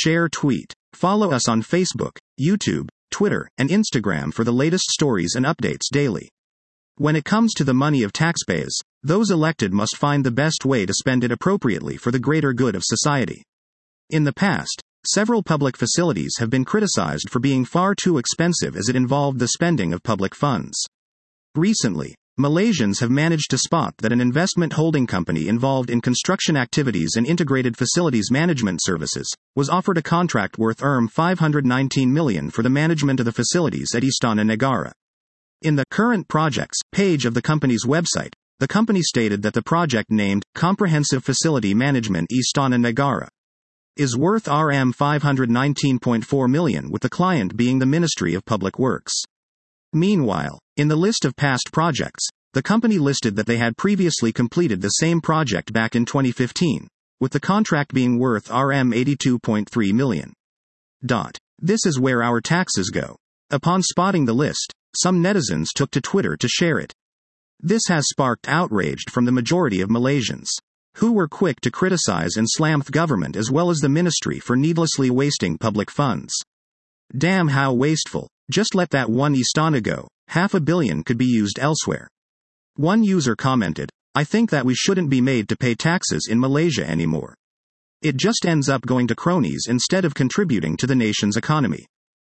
Share tweet. Follow us on Facebook, YouTube, Twitter, and Instagram for the latest stories and updates daily. When it comes to the money of taxpayers, those elected must find the best way to spend it appropriately for the greater good of society. In the past, several public facilities have been criticized for being far too expensive as it involved the spending of public funds. Recently, Malaysians have managed to spot that an investment holding company involved in construction activities and integrated facilities management services was offered a contract worth $519 million for the management of the facilities at Istana Negara. In the current projects page of the company's website, the company stated that the project, named Comprehensive Facility Management Istana Negara, is worth $519.4 million, with the client being the Ministry of Public Works. Meanwhile, in the list of past projects, the company listed that they had previously completed the same project back in 2015, with the contract being worth $82.3 million. This is where our taxes go. Upon spotting the list, some netizens took to Twitter to share it. This has sparked outrage from the majority of Malaysians, who were quick to criticize and slam the government as well as the ministry for needlessly wasting public funds. Damn, how wasteful. Just let that one Istana go. $500 million could be used elsewhere. One user commented, "I think that we shouldn't be made to pay taxes in Malaysia anymore. It just ends up going to cronies instead of contributing to the nation's economy."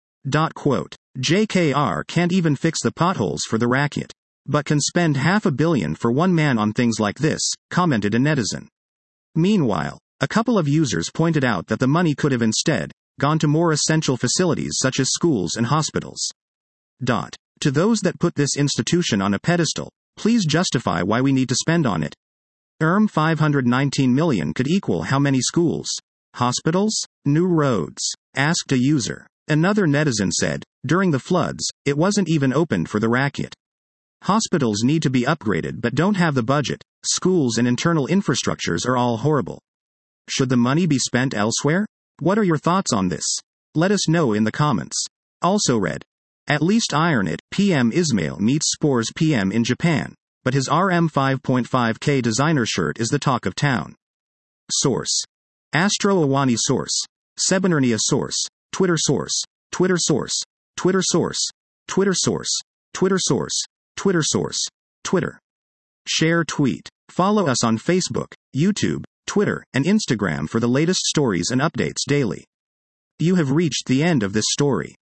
JKR can't even fix the potholes for the rakyat, but can spend $500 million for one man on things like this, commented a netizen. Meanwhile, a couple of users pointed out that the money could have instead gone to more essential facilities such as schools and hospitals. To those that put this institution on a pedestal, please justify why we need to spend on it. $519 million could equal how many schools? Hospitals? New roads? Asked a user. Another netizen said, during the floods, it wasn't even opened for the rakyat. Hospitals need to be upgraded but don't have the budget. Schools and internal infrastructures are all horrible. Should the money be spent elsewhere? What are your thoughts on this? Let us know in the comments. Also read. At least iron it. PM Ismail meets Spores PM in Japan, but his RM5.5K designer shirt is the talk of town. Source. Astro Awani Source. Sebenarnya Source. Twitter Source. Twitter Source. Twitter Source. Twitter Source. Twitter Source. Twitter Source. Twitter. Share tweet. Follow us on Facebook, YouTube, Twitter, and Instagram for the latest stories and updates daily. You have reached the end of this story.